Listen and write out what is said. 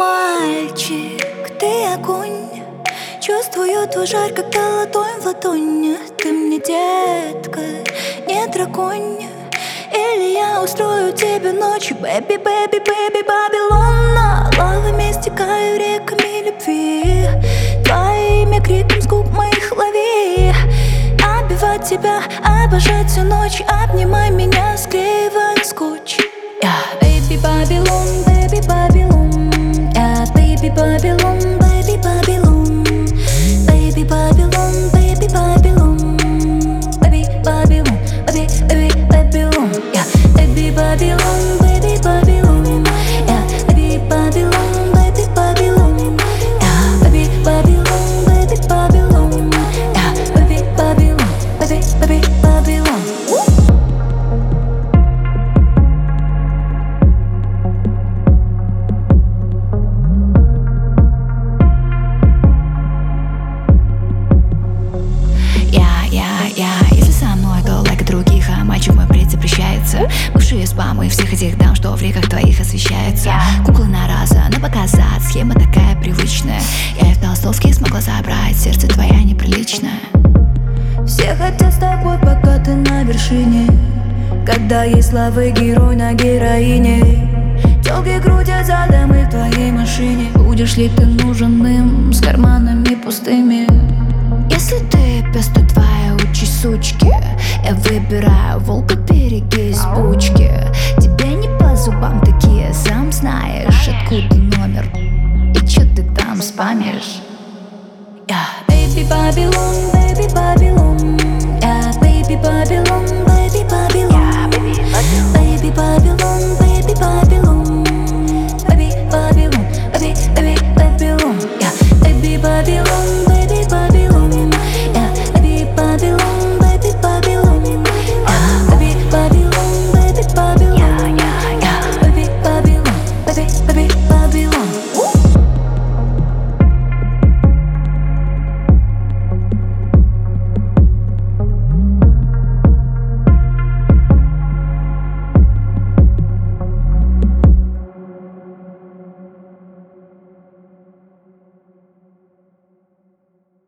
мальчик, ты огонь. Чувствую твой жар, когда ладонь в ладонь. Ты мне детка, не драконь. Или я устрою тебе ночью, бэби, бэби, бэби, Бабилон. Лавами стекаю реками любви, твое имя криком с губ моих лови. Обивать тебя, обожать всю ночь, обнимай меня, склеивая скотч. Baby Babylon, baby Babylon, yeah, baby Babylon, baby Babylon, baby Babylon, baby Babylon, baby Babylon, baby, baby Babylon, yeah, baby Babylon, baby Babylon, yeah, baby Babylon, baby Babylon, yeah, baby Babylon, baby Babylon, yeah, baby Babylon, baby, baby Babylon. Если со мной, то лайк других, а мальчик мой бред запрещается. Бывшие спамы всех этих дам, что в реках твоих освещаются. Куклы на раз, на показать, схема такая привычная. Я и в толстовке смогла забрать, сердце твоя неприличное. Все хотят с тобой, пока ты на вершине, когда есть славы герой на героине. Тёлки крутят задом и в твоей машине. Будешь ли ты нужен им с карманами пустыми? Если ты пес, то твоя участь сучки. Я выбираю волка, береги бучки. Тебе не по зубам такие, сам знаешь, откуда номер и чё ты там спамишь. Baby Babylon, baby Babylon, yeah, baby Babylon.